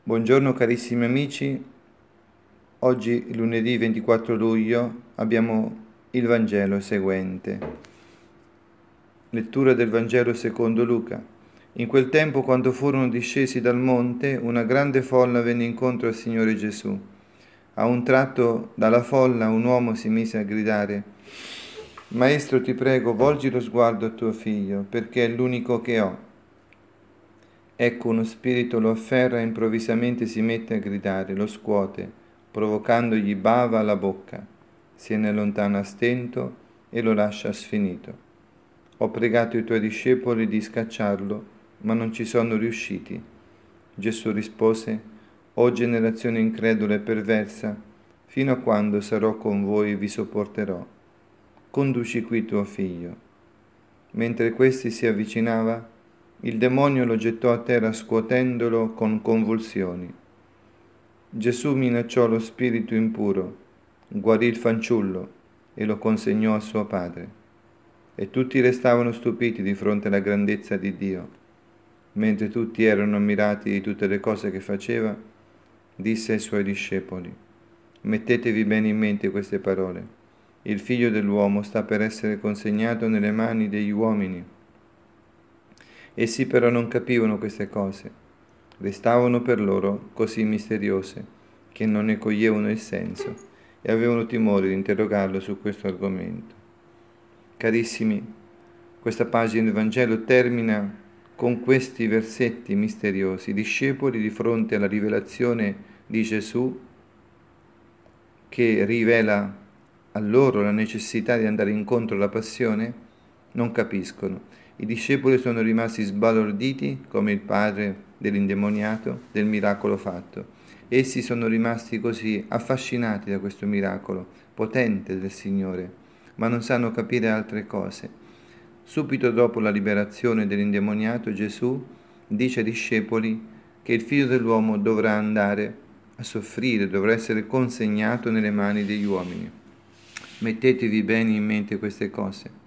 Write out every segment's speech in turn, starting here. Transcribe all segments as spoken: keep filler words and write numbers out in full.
Buongiorno carissimi amici, oggi lunedì ventiquattro luglio abbiamo il Vangelo seguente. Lettura del Vangelo secondo Luca. In quel tempo, quando furono discesi dal monte, una grande folla venne incontro al Signore Gesù. A un tratto dalla folla un uomo si mise a gridare: Maestro, ti prego, volgi lo sguardo a tuo figlio, perché è l'unico che ho. Ecco, uno spirito lo afferra e improvvisamente si mette a gridare, lo scuote, provocandogli bava alla bocca. Se ne allontana a stento e lo lascia sfinito. Ho pregato i tuoi discepoli di scacciarlo, ma non ci sono riusciti. Gesù rispose: O generazione incredula e perversa, fino a quando sarò con voi e vi sopporterò. Conduci qui tuo figlio. Mentre questi si avvicinava, il demonio lo gettò a terra scuotendolo con convulsioni. Gesù minacciò lo spirito impuro, guarì il fanciullo e lo consegnò a suo padre. E tutti restavano stupiti di fronte alla grandezza di Dio. Mentre tutti erano ammirati di tutte le cose che faceva, disse ai suoi discepoli: Mettetevi bene in mente queste parole. Il figlio dell'uomo sta per essere consegnato nelle mani degli uomini. Essi però non capivano queste cose, restavano per loro così misteriose che non ne coglievano il senso e avevano timore di interrogarlo su questo argomento. Carissimi, questa pagina del Vangelo termina con questi versetti misteriosi. I discepoli, di fronte alla rivelazione di Gesù, che rivela a loro la necessità di andare incontro alla passione, non capiscono. I discepoli sono rimasti sbalorditi come il padre dell'indemoniato del miracolo fatto. Essi sono rimasti così affascinati da questo miracolo potente del Signore, ma non sanno capire altre cose. Subito dopo la liberazione dell'indemoniato, Gesù dice ai discepoli che il Figlio dell'uomo dovrà andare a soffrire, dovrà essere consegnato nelle mani degli uomini. Mettetevi bene in mente queste cose.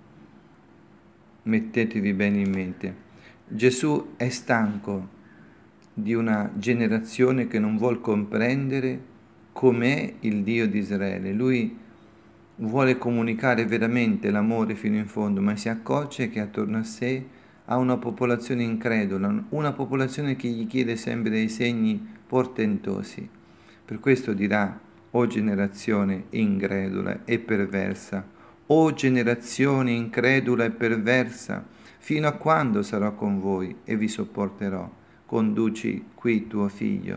Mettetevi bene in mente. Gesù è stanco di una generazione che non vuol comprendere com'è il Dio di Israele. Lui vuole comunicare veramente l'amore fino in fondo, ma si accorge che attorno a sé ha una popolazione incredula, una popolazione che gli chiede sempre dei segni portentosi. Per questo dirà: o generazione incredula e perversa, o generazione incredula e perversa, fino a quando sarò con voi e vi sopporterò? Conduci qui tuo figlio.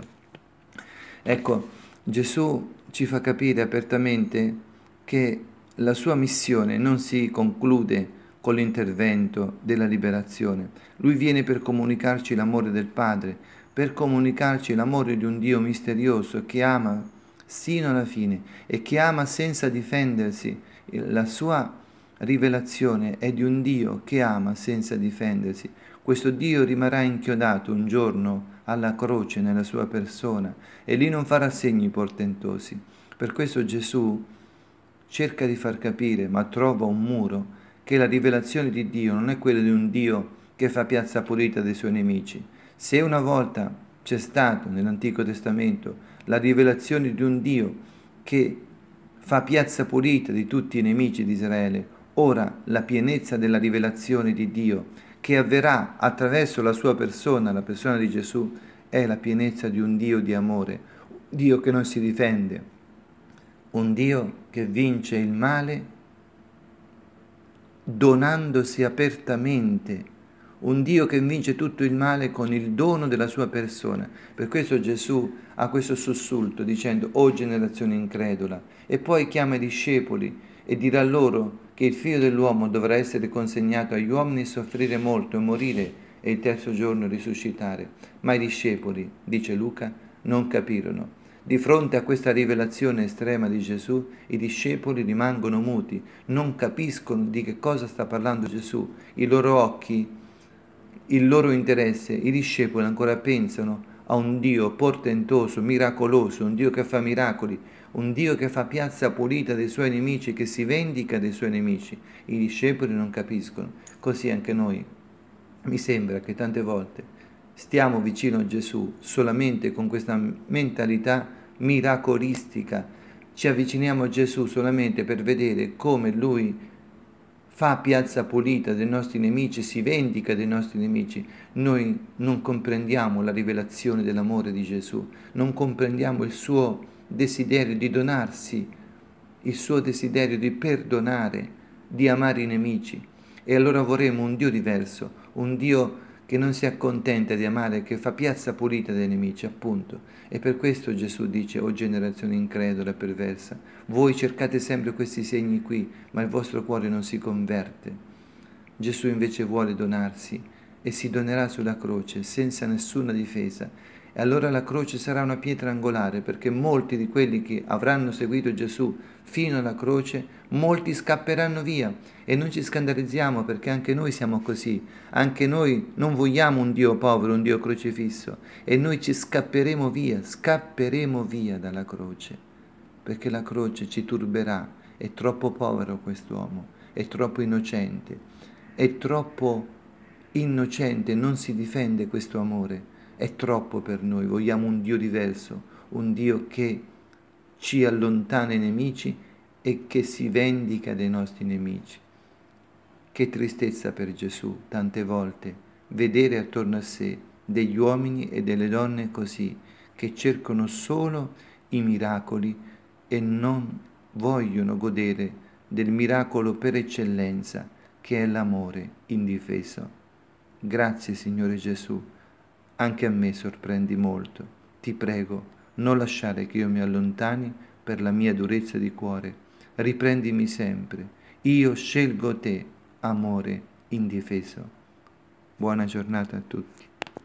Ecco, Gesù ci fa capire apertamente che la sua missione non si conclude con l'intervento della liberazione. Lui viene per comunicarci l'amore del Padre, per comunicarci l'amore di un Dio misterioso che ama sino alla fine e che ama senza difendersi. La sua rivelazione è di un Dio che ama senza difendersi. Questo Dio rimarrà inchiodato un giorno alla croce nella sua persona e lì non farà segni portentosi. Per questo Gesù cerca di far capire, ma trova un muro, che la rivelazione di Dio non è quella di un Dio che fa piazza pulita dei suoi nemici. Se una volta c'è stato nell'Antico Testamento la rivelazione di un Dio che fa piazza pulita di tutti i nemici di Israele, ora la pienezza della rivelazione di Dio, che avverrà attraverso la sua persona, la persona di Gesù, è la pienezza di un Dio di amore, un Dio che non si difende, un Dio che vince il male donandosi apertamente, un Dio che vince tutto il male con il dono della sua persona. Per questo Gesù ha questo sussulto dicendo: o generazione incredula, e poi chiama i discepoli e dirà loro che il figlio dell'uomo dovrà essere consegnato agli uomini e soffrire molto e morire e il terzo giorno risuscitare. Ma i discepoli, dice Luca, non capirono. Di fronte a questa rivelazione estrema di Gesù, i discepoli rimangono muti, non capiscono di che cosa sta parlando Gesù. I loro occhi, il loro interesse, i discepoli ancora pensano a un Dio portentoso, miracoloso, un Dio che fa miracoli, un Dio che fa piazza pulita dei suoi nemici, che si vendica dei suoi nemici. I discepoli non capiscono. Così anche noi. Mi sembra che tante volte stiamo vicino a Gesù solamente con questa mentalità miracolistica, ci avviciniamo a Gesù solamente per vedere come Lui fa piazza pulita dei nostri nemici, si vendica dei nostri nemici, noi non comprendiamo la rivelazione dell'amore di Gesù, non comprendiamo il suo desiderio di donarsi, il suo desiderio di perdonare, di amare i nemici. E allora vorremmo un Dio diverso, un Dio che non si accontenta di amare, che fa piazza pulita dei nemici, appunto. E per questo Gesù dice: o generazione incredula e perversa, voi cercate sempre questi segni qui, ma il vostro cuore non si converte. Gesù invece vuole donarsi e si donerà sulla croce senza nessuna difesa. E allora la croce sarà una pietra angolare, perché molti di quelli che avranno seguito Gesù fino alla croce, molti scapperanno via. E non ci scandalizziamo, perché anche noi siamo così. Anche noi non vogliamo un Dio povero, un Dio crocifisso. E noi ci scapperemo via, scapperemo via dalla croce, perché la croce ci turberà. È troppo povero quest'uomo, è troppo innocente, è troppo innocente, non si difende questo amore. È troppo per noi, vogliamo un Dio diverso, un Dio che ci allontana i nemici e che si vendica dei nostri nemici. Che tristezza per Gesù, tante volte, vedere attorno a sé degli uomini e delle donne così, che cercano solo i miracoli e non vogliono godere del miracolo per eccellenza, che è l'amore indifeso. Grazie, Signore Gesù. Anche a me sorprendi molto. Ti prego, non lasciare che io mi allontani per la mia durezza di cuore. Riprendimi sempre. Io scelgo te, amore indifeso. Buona giornata a tutti.